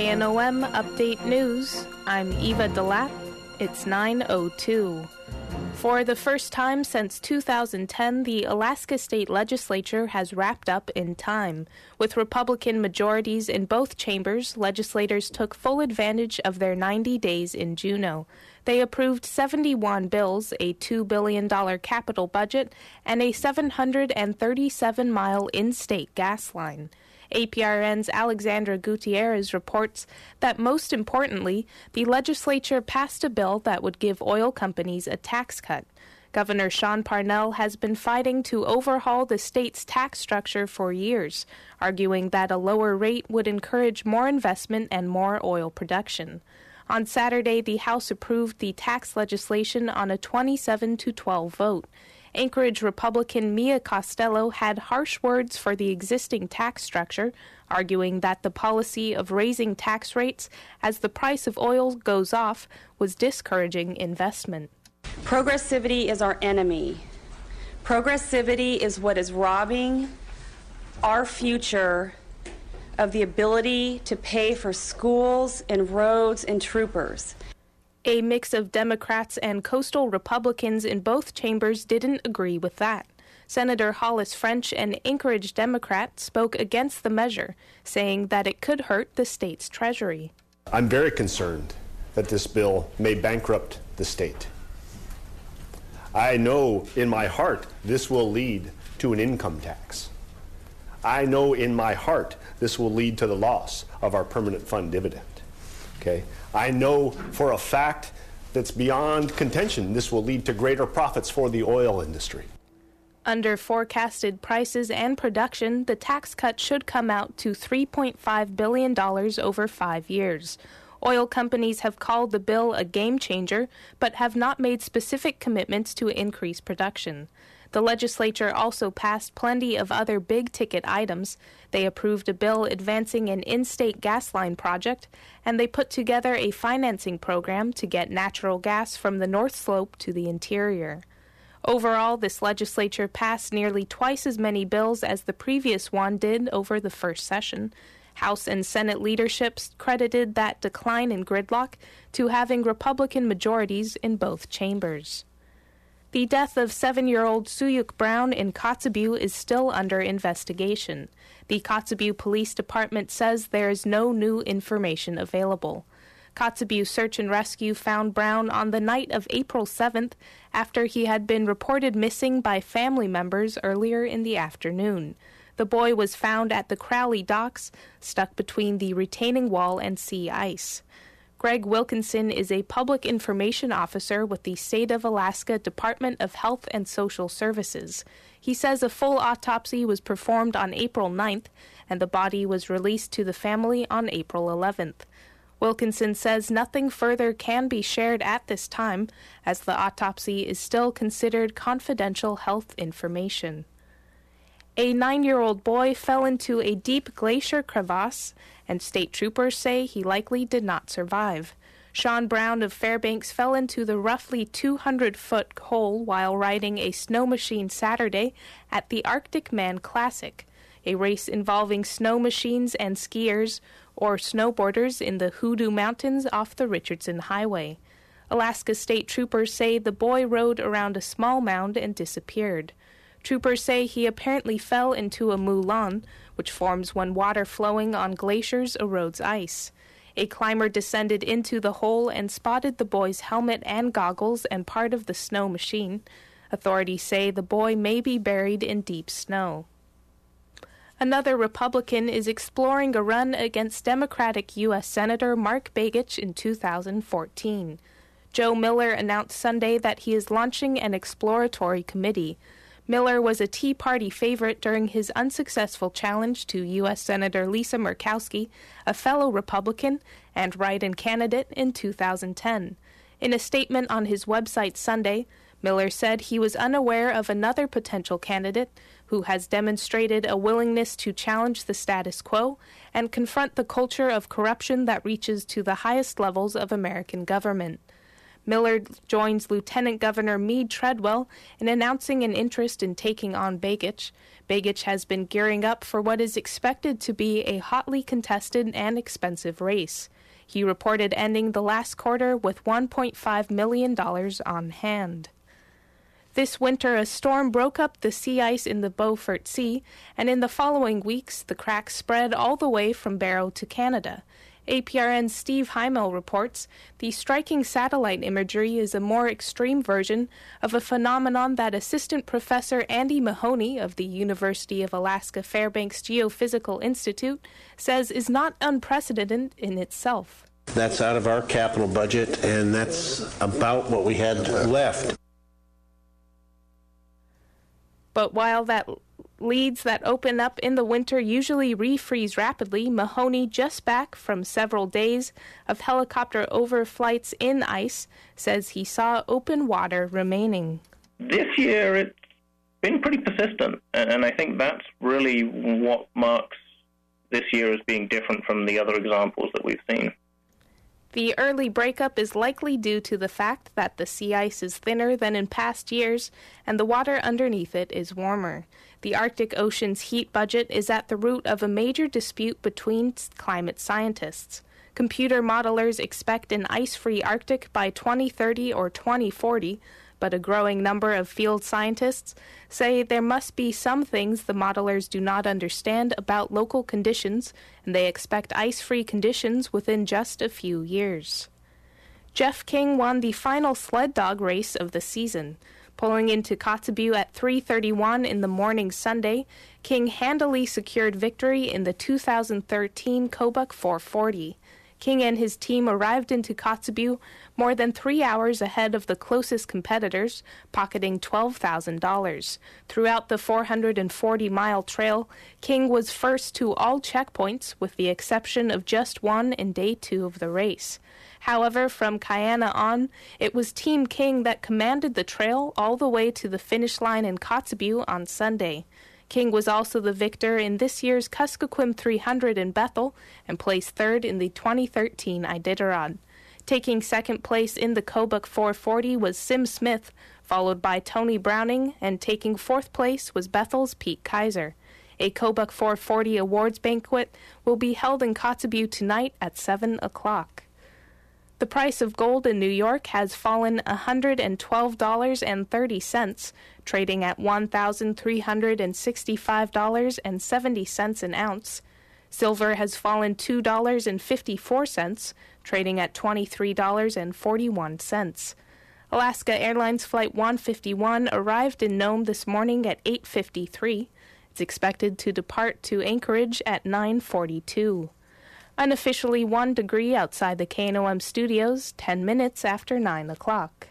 KNOM Update News. I'm Eva DeLapp. It's 9:02. For the first time since 2010, the Alaska State Legislature has wrapped up in time. With Republican majorities in both chambers, legislators took full advantage of their 90 days in Juneau. They approved 71 bills, a $2 billion capital budget, and a 737-mile in-state gas line. APRN's Alexandra Gutierrez reports that most importantly, the legislature passed a bill that would give oil companies a tax cut. Governor Sean Parnell has been fighting to overhaul the state's tax structure for years, arguing that a lower rate would encourage more investment and more oil production. On Saturday, the House approved the tax legislation on a 27-12 vote. Anchorage Republican Mia Costello had harsh words for the existing tax structure, arguing that the policy of raising tax rates as the price of oil goes off was discouraging investment. Progressivity is our enemy. Progressivity is what is robbing our future of the ability to pay for schools and roads and troopers. A mix of Democrats and coastal Republicans in both chambers didn't agree with that. Senator Hollis French, an Anchorage Democrat, spoke against the measure, saying that it could hurt the state's treasury. I'm very concerned that this bill may bankrupt the state. I know in my heart this will lead to an income tax. I know in my heart this will lead to the loss of our permanent fund dividend. Okay? I know for a fact that's beyond contention this will lead to greater profits for the oil industry. Under forecasted prices and production, the tax cut should come out to $3.5 billion over 5 years. Oil companies have called the bill a game changer, but have not made specific commitments to increase production. The legislature also passed plenty of other big-ticket items. They approved a bill advancing an in-state gas line project, and they put together a financing program to get natural gas from the North Slope to the interior. Overall, this legislature passed nearly twice as many bills as the previous one did over the first session. House and Senate leaderships credited that decline in gridlock to having Republican majorities in both chambers. The death of 7-year-old Suyuk Brown in Kotzebue is still under investigation. The Kotzebue Police Department says there is no new information available. Kotzebue Search and Rescue found Brown on the night of April 7th after he had been reported missing by family members earlier in the afternoon. The boy was found at the Crowley docks, stuck between the retaining wall and sea ice. Greg Wilkinson is a public information officer with the State of Alaska Department of Health and Social Services. He says a full autopsy was performed on April 9th, and the body was released to the family on April 11th. Wilkinson says nothing further can be shared at this time, as the autopsy is still considered confidential health information. A 9-year-old boy fell into a deep glacier crevasse, and state troopers say he likely did not survive. Sean Brown of Fairbanks fell into the roughly 200-foot hole while riding a snow machine Saturday at the Arctic Man Classic, a race involving snow machines and skiers or snowboarders in the Hoodoo Mountains off the Richardson Highway. Alaska state troopers say the boy rode around a small mound and disappeared. Troopers say he apparently fell into a moulin, which forms when water flowing on glaciers erodes ice. A climber descended into the hole and spotted the boy's helmet and goggles and part of the snow machine. Authorities say the boy may be buried in deep snow. Another Republican is exploring a run against Democratic U.S. Senator Mark Begich in 2014. Joe Miller announced Sunday that he is launching an exploratory committee. Miller was a Tea Party favorite during his unsuccessful challenge to U.S. Senator Lisa Murkowski, a fellow Republican and write-in candidate, in 2010. In a statement on his website Sunday, Miller said he was unaware of another potential candidate who has demonstrated a willingness to challenge the status quo and confront the culture of corruption that reaches to the highest levels of American government. Miller joins Lieutenant Governor Meade Treadwell in announcing an interest in taking on Begich. Begich has been gearing up for what is expected to be a hotly contested and expensive race. He reported ending the last quarter with $1.5 million on hand. This winter, a storm broke up the sea ice in the Beaufort Sea, and in the following weeks, the cracks spread all the way from Barrow to Canada. APRN's Steve Heimel reports the striking satellite imagery is a more extreme version of a phenomenon that Assistant Professor Andy Mahoney of the University of Alaska Fairbanks Geophysical Institute says is not unprecedented in itself. That's out of our capital budget, and that's about what we had left. But while that leads that open up in the winter usually refreeze rapidly, Mahoney, just back from several days of helicopter overflights in ice, says he saw open water remaining. This year it's been pretty persistent, and I think that's really what marks this year as being different from the other examples that we've seen. The early breakup is likely due to the fact that the sea ice is thinner than in past years and the water underneath it is warmer. The Arctic Ocean's heat budget is at the root of a major dispute between climate scientists. Computer modelers expect an ice-free Arctic by 2030 or 2040, but a growing number of field scientists say there must be some things the modelers do not understand about local conditions, and they expect ice-free conditions within just a few years. Jeff King won the final sled dog race of the season. Pulling into Kotzebue at 3:31 in the morning Sunday, King handily secured victory in the 2013 Kobuk 440. King and his team arrived into Kotzebue more than 3 hours ahead of the closest competitors, pocketing $12,000. Throughout the 440-mile trail, King was first to all checkpoints, with the exception of just one in day 2 of the race. However, from Kayana on, it was Team King that commanded the trail all the way to the finish line in Kotzebue on Sunday. King was also the victor in this year's Kuskokwim 300 in Bethel and placed third in the 2013 Iditarod. Taking second place in the Kobuk 440 was Sim Smith, followed by Tony Browning, and taking fourth place was Bethel's Pete Kaiser. A Kobuk 440 awards banquet will be held in Kotzebue tonight at 7 o'clock. The price of gold in New York has fallen $112.30, trading at $1,365.70 an ounce. Silver has fallen $2.54, trading at $23.41. Alaska Airlines Flight 151 arrived in Nome this morning at 8:53. It's expected to depart to Anchorage at 9:42. Unofficially 1 degree outside the KNOM studios, 10 minutes after 9 o'clock.